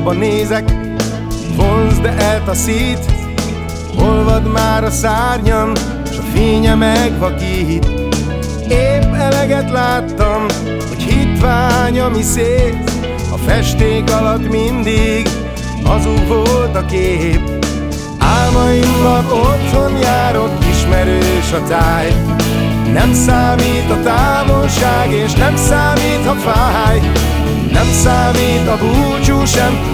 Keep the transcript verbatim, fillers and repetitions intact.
ablakba nézek, vonzd eltaszít, olvad már a szárnyam, s a fénye megvakít. Épp eleget láttam, hogy hitvány, ami szét, a festék alatt mindig azul volt a kép. Álmaimban otthon járok, ismerős a táj. Nem számít a távolság, és nem számít, ha fáj. Nem számít a búcsú sem,